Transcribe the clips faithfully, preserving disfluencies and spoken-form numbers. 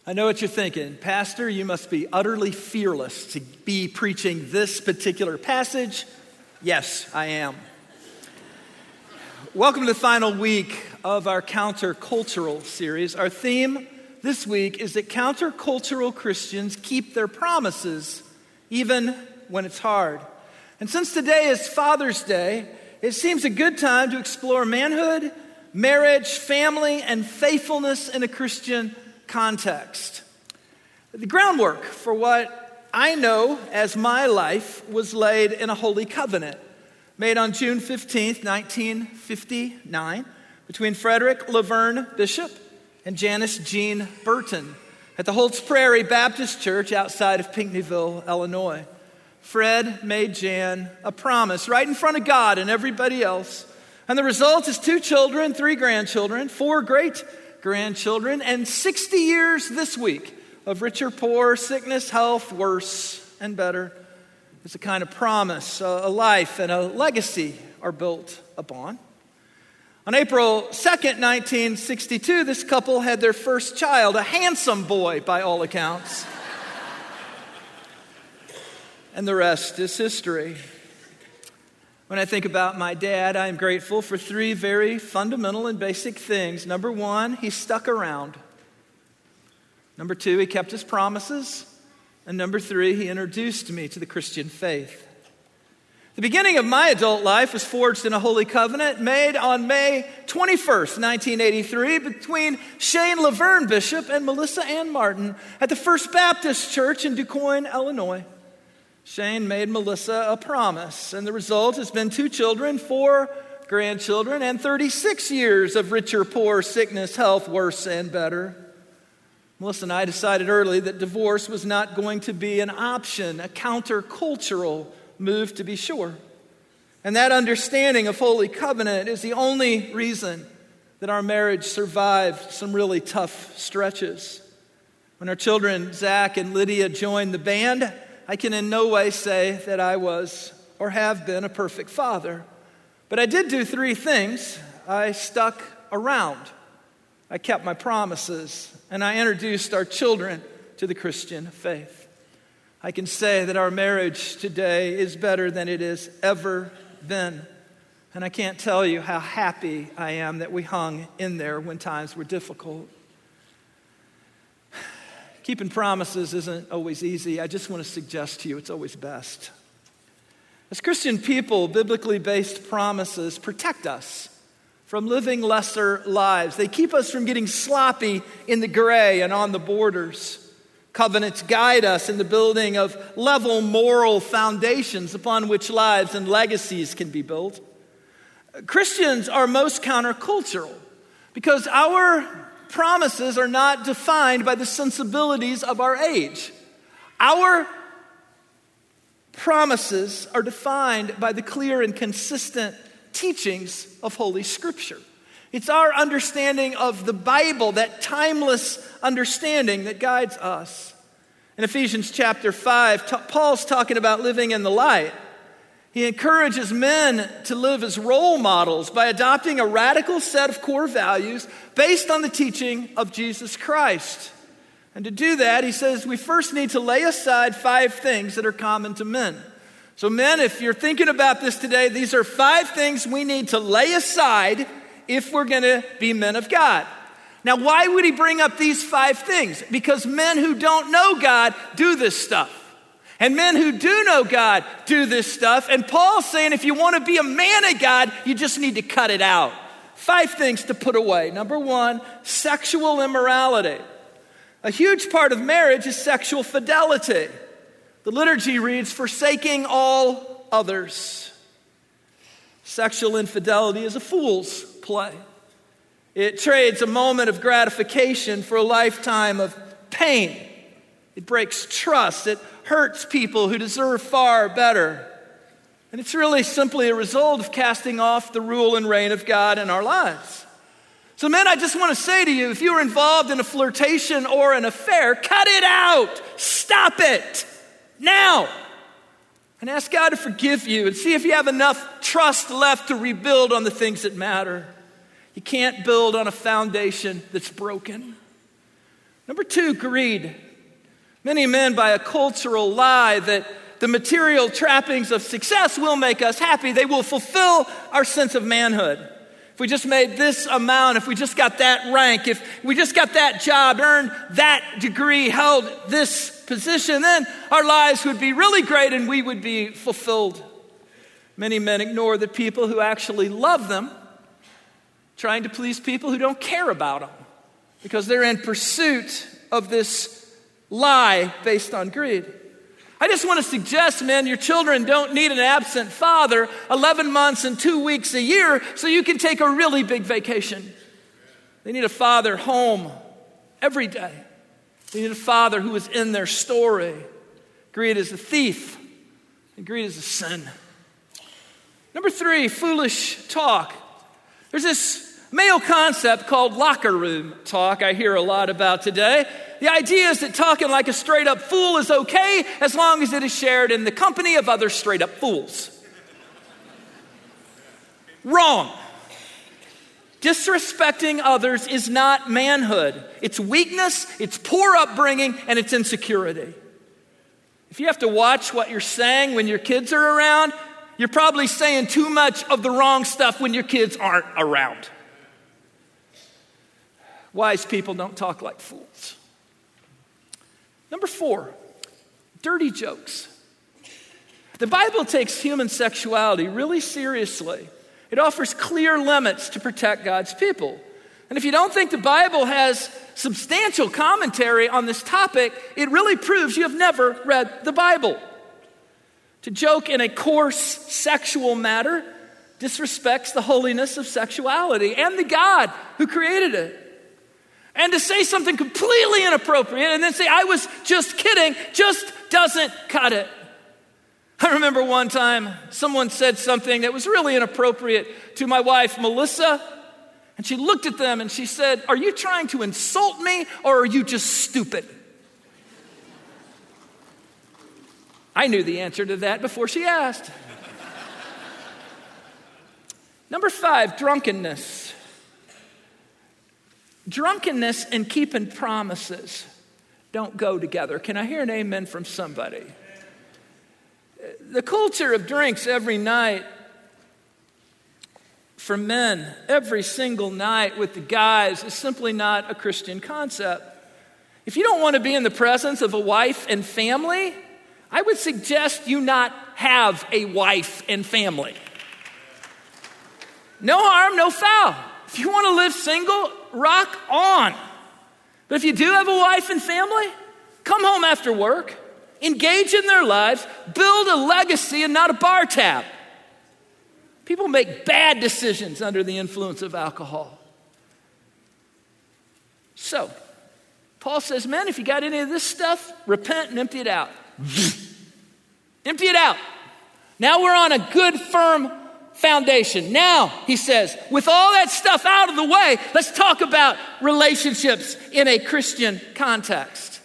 I know what you're thinking. Pastor, you must be utterly fearless to be preaching this particular passage. Yes, I am. Welcome to the final week of our countercultural series. Our theme this week is that countercultural Christians keep their promises even when it's hard. And since today is Father's Day, it seems a good time to explore manhood, marriage, family, and faithfulness in a Christian context. The groundwork for what I know as my life was laid in a holy covenant made on June fifteenth, nineteen fifty-nine between Frederick Laverne Bishop and Janice Jean Burton at the Holtz Prairie Baptist Church outside of Pinckneyville, Illinois. Fred made Jan a promise right in front of God and everybody else. And the result is two children, three grandchildren, four great-grandchildren, and sixty years this week of rich or poor, sickness, health, worse and better. It's a kind of promise, a life and a legacy are built upon. On April second, nineteen sixty-two, this couple had their first child, a handsome boy by all accounts. And the rest is history. When I think about my dad, I am grateful for three very fundamental and basic things. Number one, he stuck around. Number two, he kept his promises. And number three, he introduced me to the Christian faith. The beginning of my adult life was forged in a holy covenant made on May twenty-first, nineteen eighty-three between Shane Laverne Bishop and Melissa Ann Martin at the First Baptist Church in DuQuoin, Illinois. Shane made Melissa a promise, and the result has been two children, four grandchildren, and thirty-six years of rich or poor, sickness, health, worse and better. Melissa and I decided early that divorce was not going to be an option, a countercultural move to be sure. And that understanding of Holy Covenant is the only reason that our marriage survived some really tough stretches. When our children, Zach and Lydia, joined the band, I can in no way say that I was or have been a perfect father. But I did do three things. I stuck around. I kept my promises. And I introduced our children to the Christian faith. I can say that our marriage today is better than it has ever been. And I can't tell you how happy I am that we hung in there when times were difficult. Keeping promises isn't always easy. I just want to suggest to you it's always best. As Christian people, biblically based promises protect us from living lesser lives. They keep us from getting sloppy in the gray and on the borders. Covenants guide us in the building of level moral foundations upon which lives and legacies can be built. Christians are most countercultural because our promises are not defined by the sensibilities of our age. Our promises are defined by the clear and consistent teachings of Holy Scripture. It's our understanding of the Bible, that timeless understanding that guides us. In Ephesians chapter five, t- Paul's talking about living in the light. He encourages men to live as role models by adopting a radical set of core values based on the teaching of Jesus Christ. And to do that, he says we first need to lay aside five things that are common to men. So men, if you're thinking about this today, these are five things we need to lay aside if we're going to be men of God. Now, why would he bring up these five things? Because men who don't know God do this stuff. And men who do know God do this stuff. And Paul's saying if you want to be a man of God, you just need to cut it out. Five things to put away. Number one, sexual immorality. A huge part of marriage is sexual fidelity. The liturgy reads, forsaking all others. Sexual infidelity is a fool's play. It trades a moment of gratification for a lifetime of pain. It breaks trust. It hurts people who deserve far better. And it's really simply a result of casting off the rule and reign of God in our lives. So men, I just want to say to you, if you're involved in a flirtation or an affair, cut it out. Stop it now. And ask God to forgive you and see if you have enough trust left to rebuild on the things that matter. You can't build on a foundation that's broken. Number two, greed. Many men, by a cultural lie that the material trappings of success will make us happy, they will fulfill our sense of manhood. If we just made this amount, if we just got that rank, if we just got that job, earned that degree, held this position, then our lives would be really great and we would be fulfilled. Many men ignore the people who actually love them, trying to please people who don't care about them, because they're in pursuit of this lie based on greed. I just want to suggest, men, your children don't need an absent father eleven months and two weeks a year so you can take a really big vacation. They need a father home every day. They need a father who is in their story. Greed is a thief, and greed is a sin. Number three, foolish talk. There's this male concept called locker room talk I hear a lot about today. The idea is that talking like a straight up fool is okay as long as it is shared in the company of other straight up fools. Wrong. Disrespecting others is not manhood. It's weakness, it's poor upbringing, and it's insecurity. If you have to watch what you're saying when your kids are around, you're probably saying too much of the wrong stuff when your kids aren't around. Wise people don't talk like fools. Number four, dirty jokes. The Bible takes human sexuality really seriously. It offers clear limits to protect God's people. And if you don't think the Bible has substantial commentary on this topic, it really proves you have never read the Bible. To joke in a coarse sexual matter disrespects the holiness of sexuality and the God who created it. And to say something completely inappropriate and then say, I was just kidding, just doesn't cut it. I remember one time someone said something that was really inappropriate to my wife, Melissa. And she looked at them and she said, are you trying to insult me or are you just stupid? I knew the answer to that before she asked. Number five, drunkenness. Drunkenness and keeping promises don't go together. Can I hear an amen from somebody? The culture of drinks every night for men, every single night with the guys, is simply not a Christian concept. If you don't want to be in the presence of a wife and family, I would suggest you not have a wife and family. No harm, no foul. If you want to live single, rock on. But if you do have a wife and family, come home after work, engage in their lives, build a legacy and not a bar tab. People make bad decisions under the influence of alcohol. So, Paul says, men, if you got any of this stuff, repent and empty it out. Empty it out. Now we're on a good, firm foundation. Now, he says, with all that stuff out of the way, let's talk about relationships in a Christian context.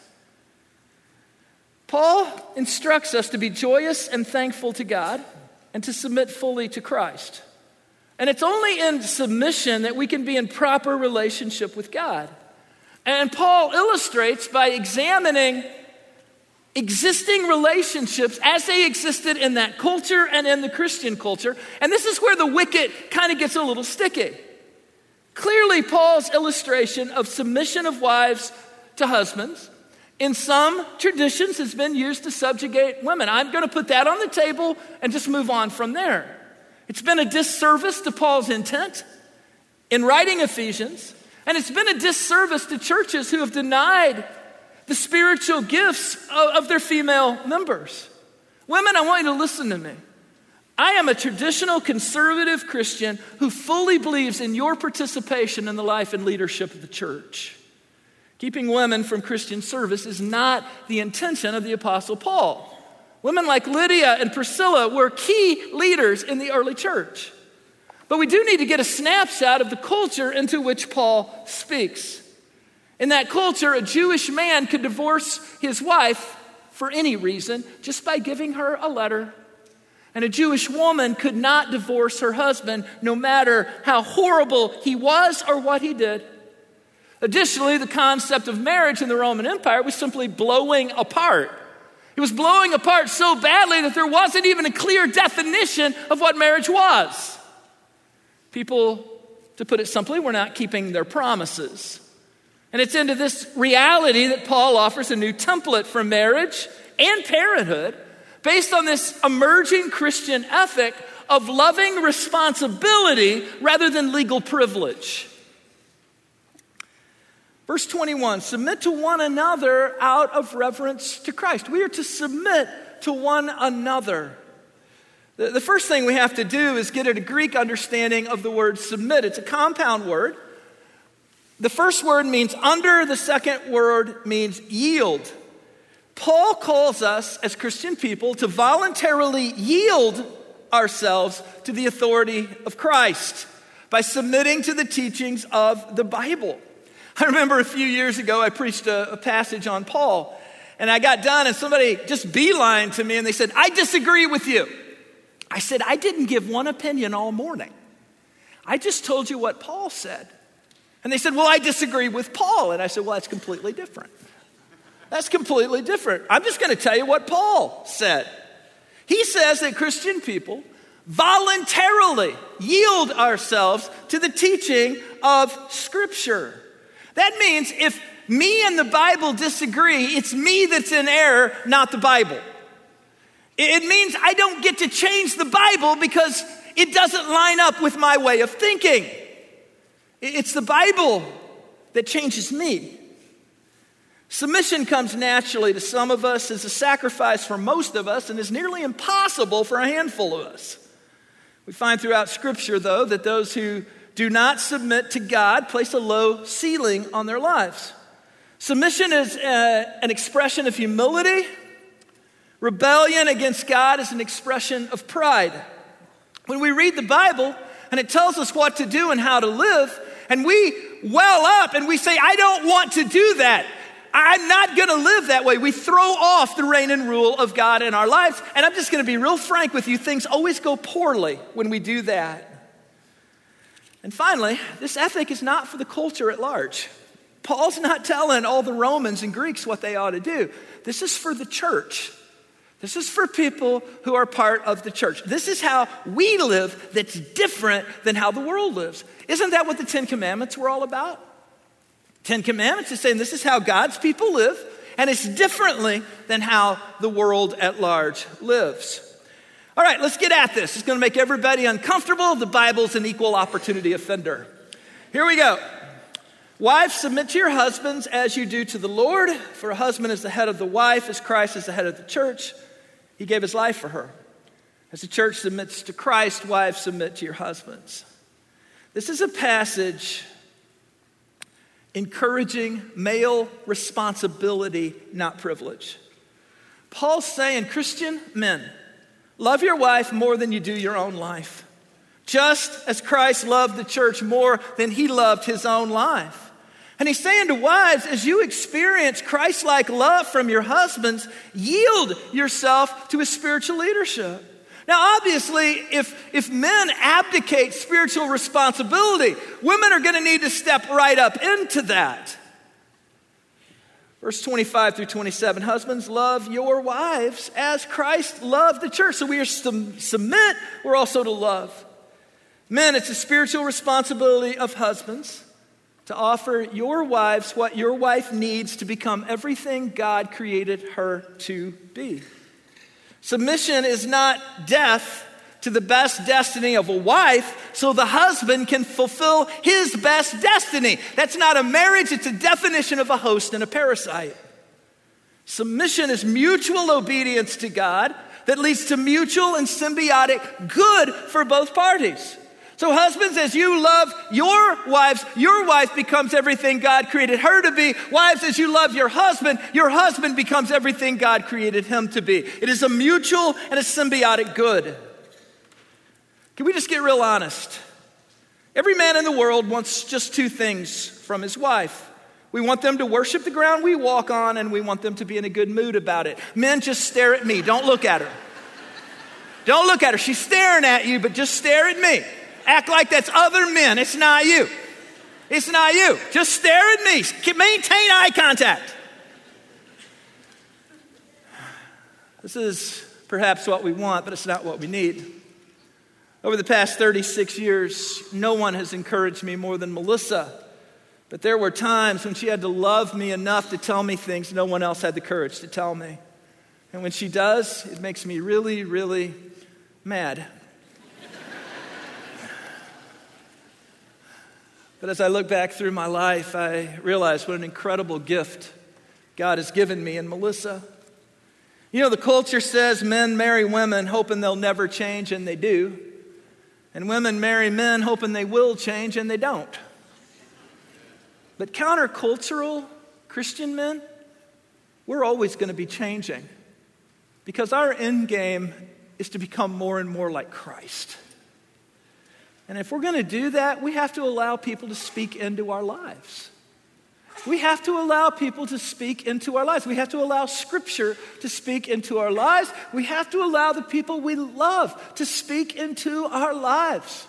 Paul instructs us to be joyous and thankful to God and to submit fully to Christ. And it's only in submission that we can be in proper relationship with God. And Paul illustrates by examining existing relationships as they existed in that culture and in the Christian culture. And this is where the wicket kind of gets a little sticky. Clearly, Paul's illustration of submission of wives to husbands in some traditions has been used to subjugate women. I'm going to put that on the table and just move on from there. It's been a disservice to Paul's intent in writing Ephesians, and it's been a disservice to churches who have denied the spiritual gifts of, of their female members. Women, I want you to listen to me. I am a traditional conservative Christian who fully believes in your participation in the life and leadership of the church. Keeping women from Christian service is not the intention of the Apostle Paul. Women like Lydia and Priscilla were key leaders in the early church. But we do need to get a snapshot of the culture into which Paul speaks. In that culture, a Jewish man could divorce his wife for any reason just by giving her a letter. And a Jewish woman could not divorce her husband no matter how horrible he was or what he did. Additionally, the concept of marriage in the Roman Empire was simply blowing apart. It was blowing apart so badly that there wasn't even a clear definition of what marriage was. People, to put it simply, were not keeping their promises. And it's into this reality that Paul offers a new template for marriage and parenthood based on this emerging Christian ethic of loving responsibility rather than legal privilege. Verse twenty-one, submit to one another out of reverence to Christ. We are to submit to one another. The, the first thing we have to do is get at a Greek understanding of the word submit. It's a compound word. The first word means under, the second word means yield. Paul calls us as Christian people to voluntarily yield ourselves to the authority of Christ by submitting to the teachings of the Bible. I remember a few years ago, I preached a, a passage on Paul, and I got done, and somebody just beelined to me, and they said, I disagree with you. I said, I didn't give one opinion all morning. I just told you what Paul said. And they said, well, I disagree with Paul. And I said, well, that's completely different. That's completely different. I'm just going to tell you what Paul said. He says that Christian people voluntarily yield ourselves to the teaching of Scripture. That means if me and the Bible disagree, it's me that's in error, not the Bible. It means I don't get to change the Bible because it doesn't line up with my way of thinking. It's the Bible that changes me. Submission comes naturally to some of us as a sacrifice for most of us and is nearly impossible for a handful of us. We find throughout Scripture, though, that those who do not submit to God place a low ceiling on their lives. Submission is uh, an expression of humility. Rebellion against God is an expression of pride. When we read the Bible and it tells us what to do and how to live, and we well up and we say, I don't want to do that. I'm not going to live that way. We throw off the reign and rule of God in our lives. And I'm just going to be real frank with you. Things always go poorly when we do that. And finally, this ethic is not for the culture at large. Paul's not telling all the Romans and Greeks what they ought to do. This is for the church. This is for people who are part of the church. This is how we live that's different than how the world lives. Isn't that what the Ten Commandments were all about? Ten Commandments is saying this is how God's people live, and it's differently than how the world at large lives. All right, let's get at this. It's going to make everybody uncomfortable. The Bible's an equal opportunity offender. Here we go. Wives, submit to your husbands as you do to the Lord, for a husband is the head of the wife, as Christ is the head of the church. He gave his life for her. As the church submits to Christ, wives, submit to your husbands. This is a passage encouraging male responsibility, not privilege. Paul's saying, Christian men, love your wife more than you do your own life. Just as Christ loved the church more than he loved his own life. And he's saying to wives, as you experience Christ-like love from your husbands, yield yourself to his spiritual leadership. Now, obviously, if, if men abdicate spiritual responsibility, women are going to need to step right up into that. Verse twenty-five through twenty-seven, husbands, love your wives as Christ loved the church. So we are to submit, we're also to love. Men, it's a spiritual responsibility of husbands to offer your wives what your wife needs to become everything God created her to be. Submission is not death to the best destiny of a wife so the husband can fulfill his best destiny. That's not a marriage, it's a definition of a host and a parasite. Submission is mutual obedience to God that leads to mutual and symbiotic good for both parties. So husbands, as you love your wives, your wife becomes everything God created her to be. Wives, as you love your husband, your husband becomes everything God created him to be. It is a mutual and a symbiotic good. Can we just get real honest? Every man in the world wants just two things from his wife. We want them to worship the ground we walk on, and we want them to be in a good mood about it. Men, just stare at me. Don't look at her. Don't look at her. She's staring at you, but just stare at me. Act like that's other men. It's not you. It's not you. Just stare at me. Maintain eye contact. This is perhaps what we want, but it's not what we need. Over the past thirty-six years, no one has encouraged me more than Melissa. But there were times when she had to love me enough to tell me things no one else had the courage to tell me. And when she does, it makes me really, really mad. But as I look back through my life, I realize what an incredible gift God has given me in Melissa. You know, the culture says men marry women hoping they'll never change, and they do. And women marry men hoping they will change, and they don't. But countercultural Christian men, we're always going to be changing because our end game is to become more and more like Christ. And if we're going to do that, we have to allow people to speak into our lives. We have to allow people to speak into our lives. We have to allow Scripture to speak into our lives. We have to allow the people we love to speak into our lives.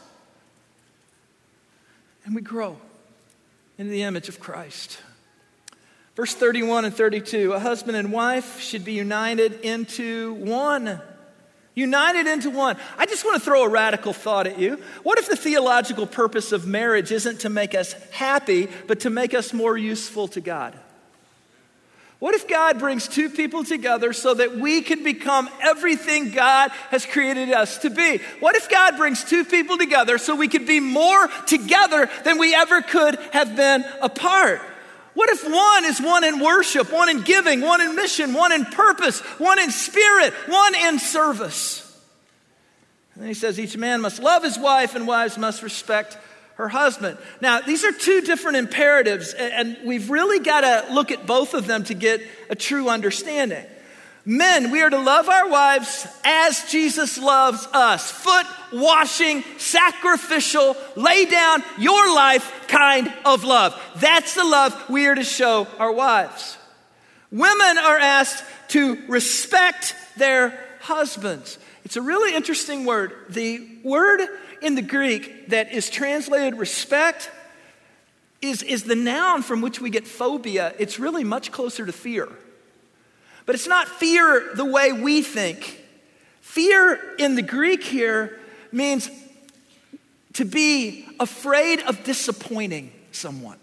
And we grow in the image of Christ. Verse thirty-one and thirty-two, a husband and wife should be united into one. United into one. I just want to throw a radical thought at you. What if the theological purpose of marriage isn't to make us happy, but to make us more useful to God? What if God brings two people together so that we can become everything God has created us to be? What if God brings two people together so we could be more together than we ever could have been apart? What if one is one in worship, one in giving, one in mission, one in purpose, one in spirit, one in service? And then he says each man must love his wife and wives must respect her husband. Now, these are two different imperatives, and we've really got to look at both of them to get a true understanding. Men, we are to love our wives as Jesus loves us. Foot washing, sacrificial, lay down your life kind of love. That's the love we are to show our wives. Women are asked to respect their husbands. It's a really interesting word. The word in the Greek that is translated respect is, is the noun from which we get phobia. It's really much closer to fear. But it's not fear the way we think. Fear in the Greek here means to be afraid of disappointing someone.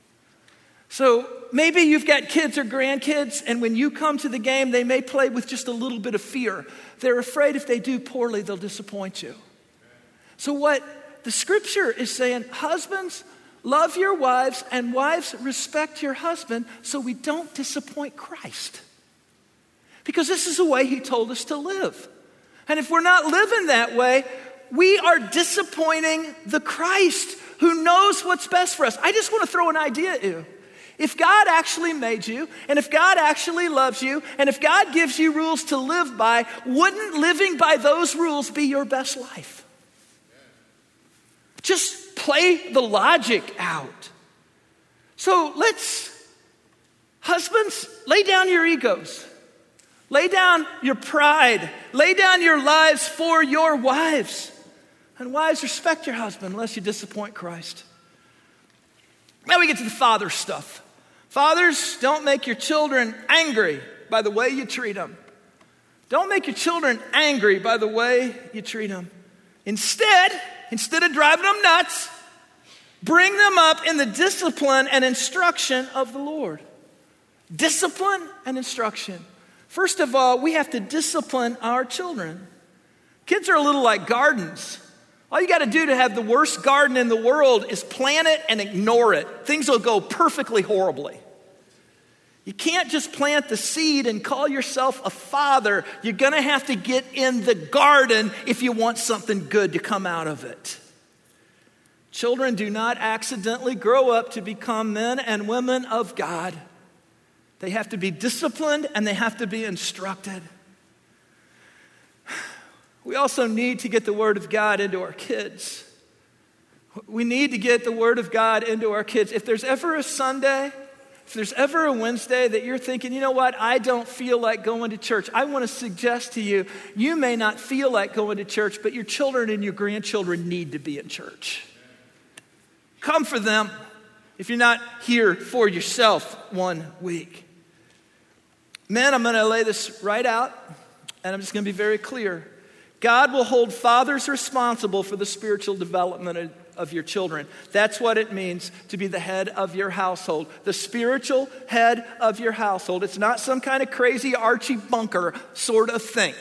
So maybe you've got kids or grandkids, and when you come to the game, they may play with just a little bit of fear. They're afraid if they do poorly, they'll disappoint you. So what the Scripture is saying, husbands, love your wives, and wives, respect your husband so we don't disappoint Christ. Because this is the way he told us to live. And if we're not living that way, we are disappointing the Christ who knows what's best for us. I just want to throw an idea at you. If God actually made you, and if God actually loves you, and if God gives you rules to live by, wouldn't living by those rules be your best life? Just play the logic out. So let's, husbands, lay down your egos. Lay down your pride. Lay down your lives for your wives. And wives, respect your husband unless you disappoint Christ. Now we get to the father stuff. Fathers, don't make your children angry by the way you treat them. Don't make your children angry by the way you treat them. Instead, instead of driving them nuts, bring them up in the discipline and instruction of the Lord. Discipline and instruction. First of all, we have to discipline our children. Kids are a little like gardens. All you got to do to have the worst garden in the world is plant it and ignore it. Things will go perfectly horribly. You can't just plant the seed and call yourself a father. You're going to have to get in the garden if you want something good to come out of it. Children do not accidentally grow up to become men and women of God. They have to be disciplined and they have to be instructed. We also need to get the Word of God into our kids. We need to get the Word of God into our kids. If there's ever a Sunday, if there's ever a Wednesday that you're thinking, you know what, I don't feel like going to church, I want to suggest to you, you may not feel like going to church, but your children and your grandchildren need to be in church. Come for them. if you're not here for yourself one week. Men, I'm going to lay this right out, and I'm just going to be very clear. God will hold fathers responsible for the spiritual development of your children. That's what it means to be the head of your household, the spiritual head of your household. It's not some kind of crazy Archie Bunker sort of thing.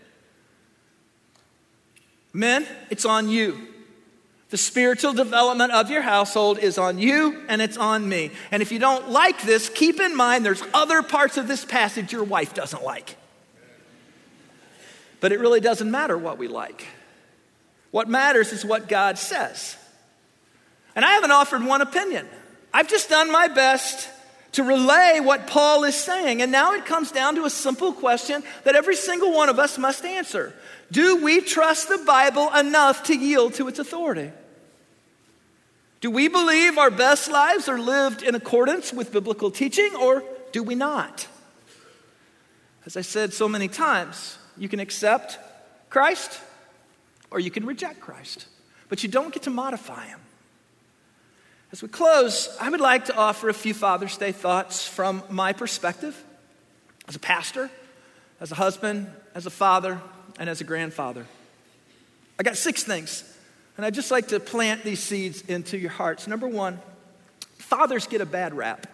Men, it's on you. The spiritual development of your household is on you and it's on me. And if you don't like this, keep in mind there's other parts of this passage your wife doesn't like. But it really doesn't matter what we like. What matters is what God says. And I haven't offered one opinion. I've just done my best to relay what Paul is saying. And now it comes down to a simple question that every single one of us must answer. Do we trust the Bible enough to yield to its authority? Do we believe our best lives are lived in accordance with biblical teaching, or do we not? As I said so many times, you can accept Christ or you can reject Christ, but you don't get to modify him. As we close, I would like to offer a few Father's Day thoughts from my perspective as a pastor, as a husband, as a father, and as a grandfather. I got six things, and I'd just like to plant these seeds into your hearts. Number one, fathers get a bad rap.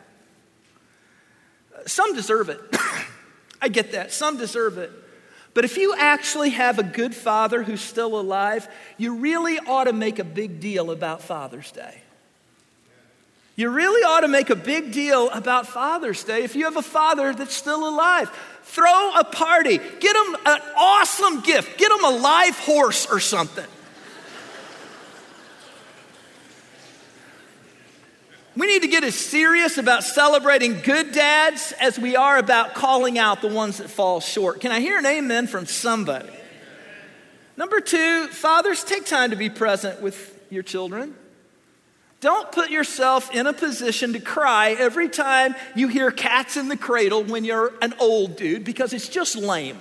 Some deserve it. I get that. Some deserve it. But if you actually have a good father who's still alive, you really ought to make a big deal about Father's Day. You really ought to make a big deal about Father's Day if you have a father that's still alive. Throw a party. Get him an awesome gift. Get him a live horse or something. We need to get as serious about celebrating good dads as we are about calling out the ones that fall short. Can I hear an amen from somebody? Number two, fathers, take time to be present with your children. Don't put yourself in a position to cry every time you hear Cats in the Cradle when you're an old dude, because it's just lame.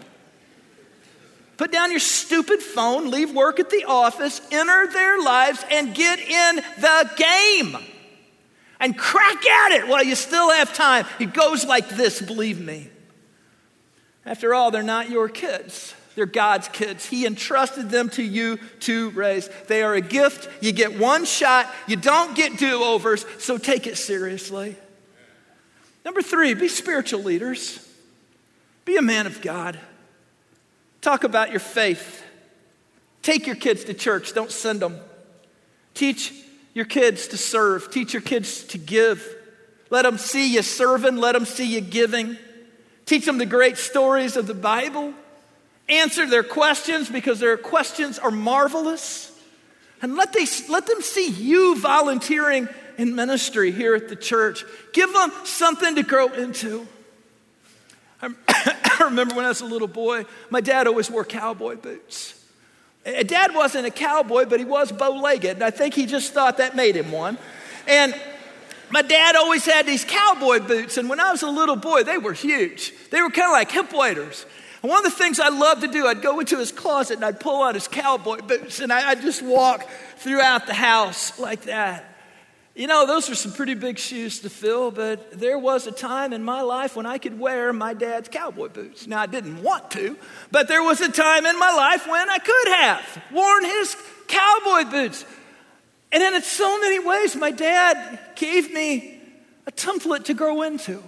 Put down your stupid phone, leave work at the office, enter their lives, and get in the game. And crack at it while you still have time. It goes like this, believe me. After all, they're not your kids. They're God's kids. He entrusted them to you to raise. They are a gift. You get one shot. You don't get do-overs, so take it seriously. Number three, be spiritual leaders. Be a man of God. Talk about your faith. Take your kids to church. Don't send them. Teach your kids to serve. Teach your kids to give. Let them see you serving. Let them see you giving. Teach them the great stories of the Bible. Answer their questions because their questions are marvelous. And let, they, let them see you volunteering in ministry here at the church. Give them something to grow into. I, I remember when I was a little boy, my dad always wore cowboy boots. Dad wasn't a cowboy, but he was bow-legged, and I think he just thought that made him one. And my dad always had these cowboy boots, and when I was a little boy, they were huge. They were kind of like hip waders. And one of the things I loved to do, I'd go into his closet and I'd pull out his cowboy boots, and I, I'd just walk throughout the house like that. You know, those were some pretty big shoes to fill, but there was a time in my life when I could wear my dad's cowboy boots. Now, I didn't want to, but there was a time in my life when I could have worn his cowboy boots. And in so many ways, my dad gave me a template to grow into.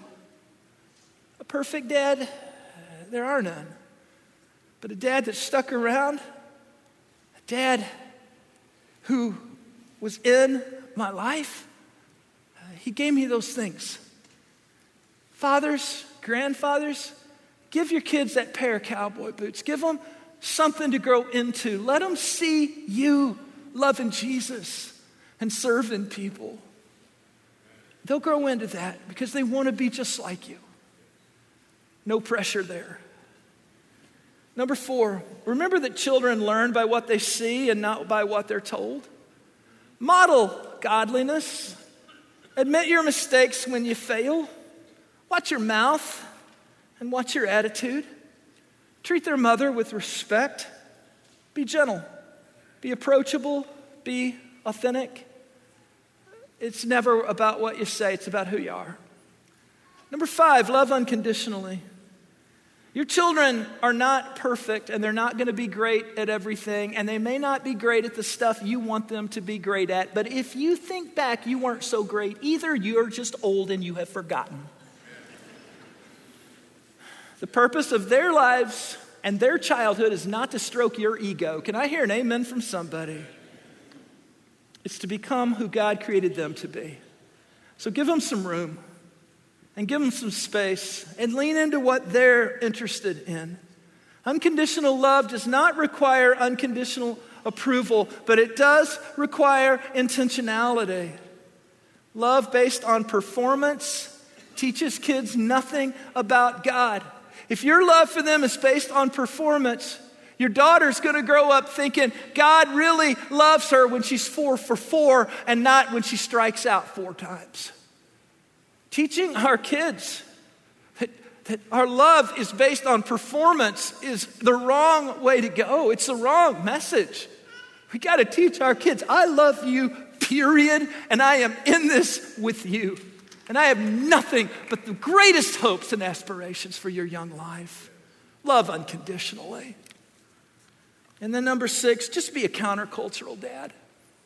A perfect dad, there are none. But a dad that stuck around, a dad who was in my life, uh, he gave me those things. Fathers, grandfathers, give your kids that pair of cowboy boots. Give them something to grow into. Let them see you loving Jesus and serving people. They'll grow into that because they want to be just like you. No pressure there. Number four, remember that children learn by what they see and not by what they're told. Model godliness. Admit your mistakes when you fail. Watch your mouth and watch your attitude. Treat their mother with respect. Be gentle. Be approachable. Be authentic. It's never about what you say, it's about who you are. Number five, love unconditionally. Your children are not perfect, and they're not going to be great at everything, and they may not be great at the stuff you want them to be great at, but if you think back, you weren't so great either. You're just old and you have forgotten. The purpose of their lives and their childhood is not to stroke your ego. Can I hear an amen from somebody? It's to become who God created them to be. So give them some room and give them some space and lean into what they're interested in. Unconditional love does not require unconditional approval, but it does require intentionality. Love based on performance teaches kids nothing about God. If your love for them is based on performance, your daughter's going to grow up thinking God really loves her when she's four for four and not when she strikes out four times. Teaching our kids that, that our love is based on performance is the wrong way to go. It's the wrong message. We got to teach our kids, I love you, period, and I am in this with you. And I have nothing but the greatest hopes and aspirations for your young life. Love unconditionally. And then number six, just be a countercultural dad.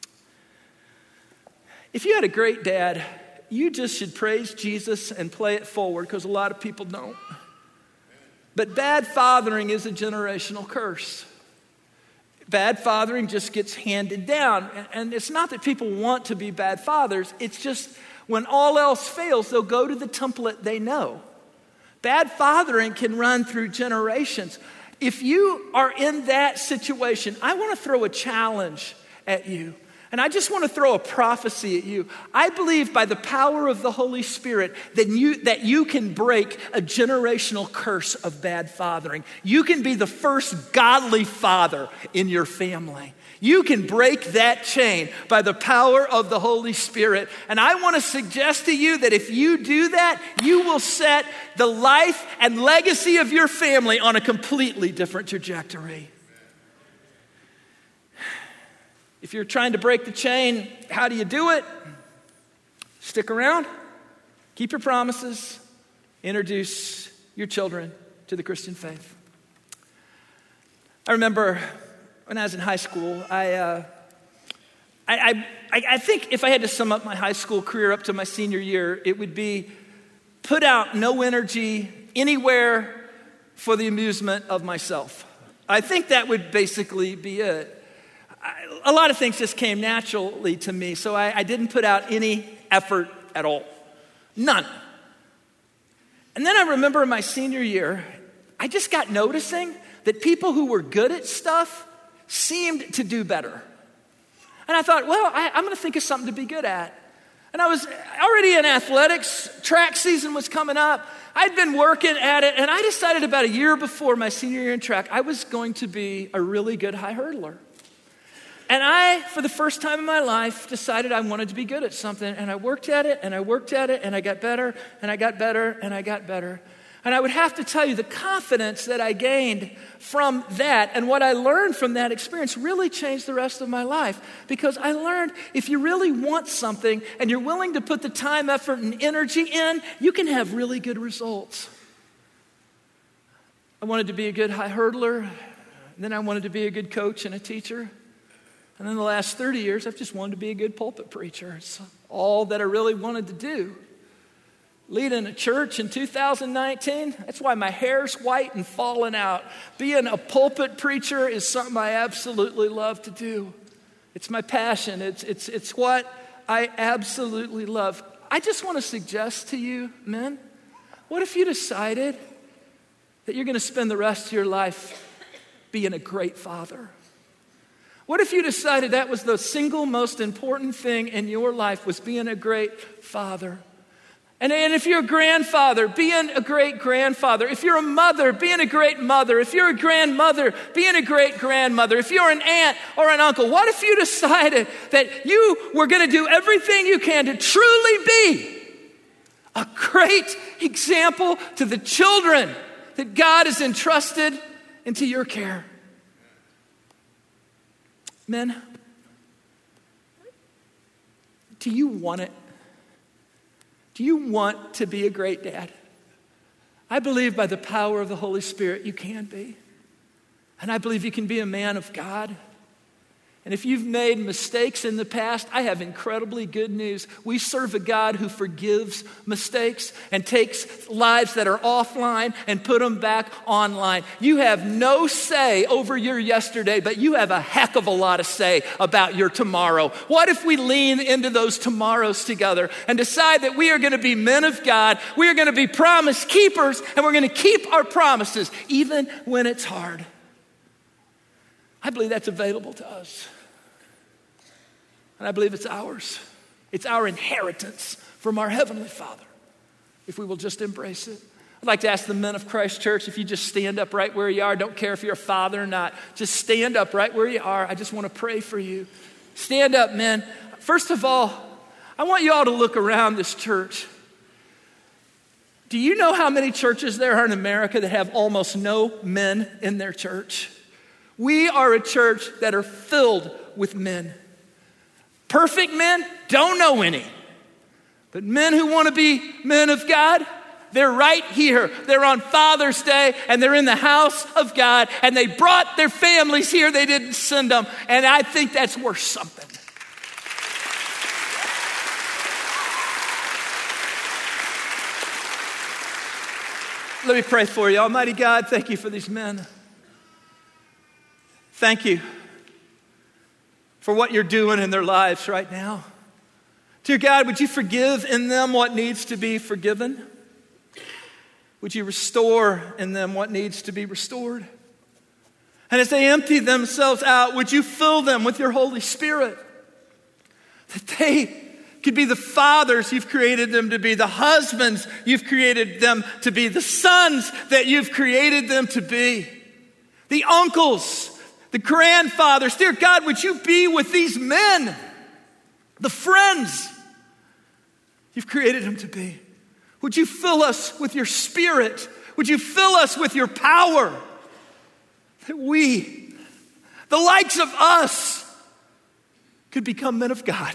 If you had a great dad, you just should praise Jesus and play it forward, because a lot of people don't. But bad fathering is a generational curse. Bad fathering just gets handed down. And it's not that people want to be bad fathers. It's just when all else fails, they'll go to the template they know. Bad fathering can run through generations. If you are in that situation, I want to throw a challenge at you. And I just want to throw a prophecy at you. I believe by the power of the Holy Spirit that you, that you can break a generational curse of bad fathering. You can be the first godly father in your family. You can break that chain by the power of the Holy Spirit. And I want to suggest to you that if you do that, you will set the life and legacy of your family on a completely different trajectory. If you're trying to break the chain, how do you do it? Stick around, keep your promises, introduce your children to the Christian faith. I remember when I was in high school, I, uh, I, I, I think if I had to sum up my high school career up to my senior year, it would be put out no energy anywhere for the amusement of myself. I think that would basically be it. I, a lot of things just came naturally to me, so I, I didn't put out any effort at all. None. And then I remember in my senior year, I just got noticing that people who were good at stuff seemed to do better. And I thought, well, I, I'm going to think of something to be good at. And I was already in athletics. Track season was coming up. I'd been working at it, and I decided about a year before my senior year in track, I was going to be a really good high hurdler. And I, for the first time in my life, decided I wanted to be good at something. And I worked at it, and I worked at it, and I got better, and I got better, and I got better. And I would have to tell you, the confidence that I gained from that and what I learned from that experience really changed the rest of my life. Because I learned if you really want something and you're willing to put the time, effort, and energy in, you can have really good results. I wanted to be a good high hurdler. And then I wanted to be a good coach and a teacher. And then the last thirty years, I've just wanted to be a good pulpit preacher. It's all that I really wanted to do. Leading a church in two thousand nineteen, that's why my hair's white and falling out. Being a pulpit preacher is something I absolutely love to do. It's my passion. It's, it's, it's what I absolutely love. I just want to suggest to you, men, what if you decided that you're going to spend the rest of your life being a great father? What if you decided that was the single most important thing in your life, was being a great father? And, and if you're a grandfather, being a great grandfather. If you're a mother, being a great mother. If you're a grandmother, being a great grandmother. If you're an aunt or an uncle, what if you decided that you were going to do everything you can to truly be a great example to the children that God has entrusted into your care? Do you want it? Do you want to be a great dad? I believe by the power of the Holy Spirit you can be. And I believe you can be a man of God. And if you've made mistakes in the past, I have incredibly good news. We serve a God who forgives mistakes and takes lives that are offline and put them back online. You have no say over your yesterday, but you have a heck of a lot of say about your tomorrow. What if we lean into those tomorrows together and decide that we are going to be men of God, we are going to be promise keepers, and we're going to keep our promises even when it's hard? I believe that's available to us. And I believe it's ours. It's our inheritance from our Heavenly Father, if we will just embrace it. I'd like to ask the men of Christ Church, if you just stand up right where you are. Don't care if you're a father or not. Just stand up right where you are. I just want to pray for you. Stand up, men. First of all, I want you all to look around this church. Do you know how many churches there are in America that have almost no men in their church? We are a church that are filled with men. Perfect men, don't know any. But men who want to be men of God, they're right here. They're on Father's Day and they're in the house of God and they brought their families here. They didn't send them. And I think that's worth something. Let me pray for you. Almighty God, thank you for these men. Thank you for what you're doing in their lives right now. Dear God, would you forgive in them what needs to be forgiven? Would you restore in them what needs to be restored? And as they empty themselves out, would you fill them with your Holy Spirit? That they could be the fathers you've created them to be, the husbands you've created them to be, the sons that you've created them to be, the uncles, the grandfathers. Dear God, would you be with these men, the friends you've created them to be? Would you fill us with your Spirit? Would you fill us with your power? That we, the likes of us, could become men of God.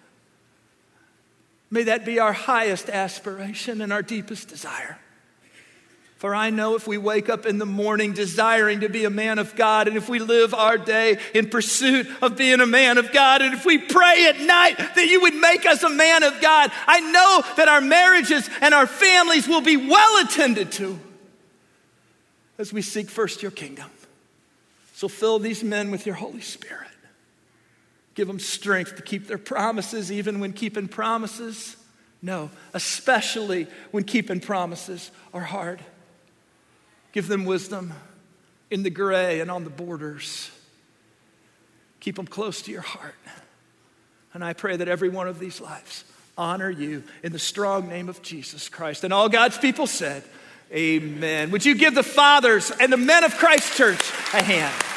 May that be our highest aspiration and our deepest desire. For I know if we wake up in the morning desiring to be a man of God, and if we live our day in pursuit of being a man of God, and if we pray at night that you would make us a man of God, I know that our marriages and our families will be well attended to as we seek first your kingdom. So fill these men with your Holy Spirit. Give them strength to keep their promises, even when keeping promises, no, especially when keeping promises are hard. Give them wisdom in the gray and on the borders. Keep them close to your heart. And I pray that every one of these lives honor you in the strong name of Jesus Christ. And all God's people said, amen. Would you give the fathers and the men of Christ Church a hand?